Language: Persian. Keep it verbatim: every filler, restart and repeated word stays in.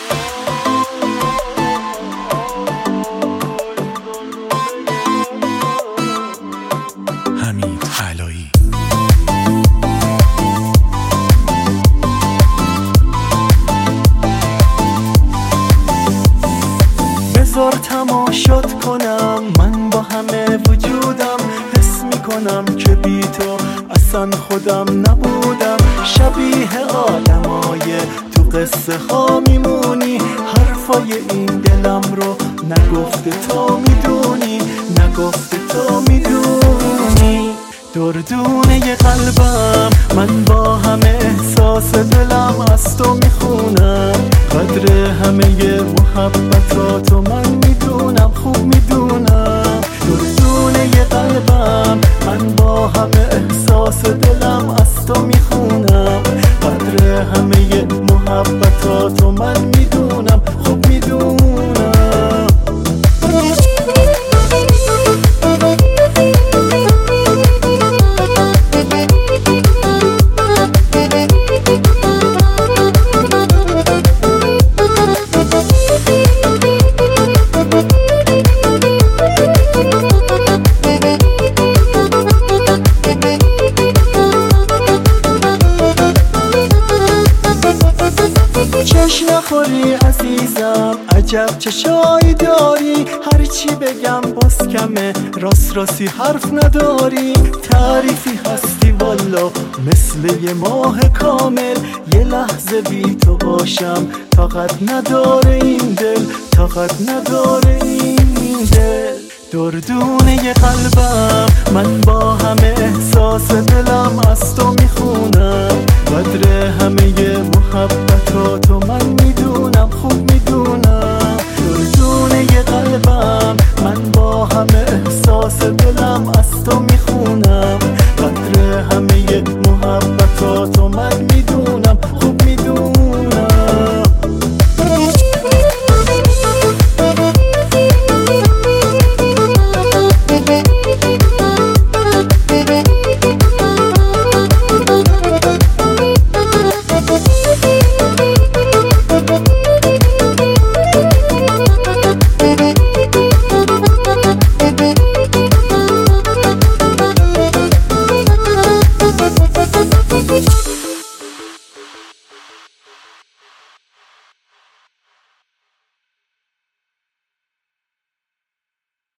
حمید علایی. بذار تماشات کنم، من با همه وجودم حس میکنم که بی تو اصلا خودم نبودم. شبیه آدمای تو قصه ها میمونی، حرفای این دلم رو نگفته تا میدونی، نگفته تا میدونی. دردونه قلبم من با همه احساس دلم از تو میخونم، قدر همه محبتاتو من میدونم، خوب میدونم. دردونه قلبم من با همه احساس دلم از تو میخونم، قدر همه محبتاتو من میدونم، خوب میدونم. چش نخوری عزیزم، عجب چشایی داری، هرچی بگم باز کمه، راست راستی حرف نداری. تعریفی هستی والا مثل یه ماه کامل، یه لحظه بی تو باشم طاقت نداره این دل، طاقت نداره این دل. دردونه قلبم من با همه احساس دلم از تو میخونم، قدر همه محبتاتو من میدونم، خوب میدونم. دردونه قلبم من با همه احساس دلم از تو میخونم، قدر همه محبتاتو من میدونم.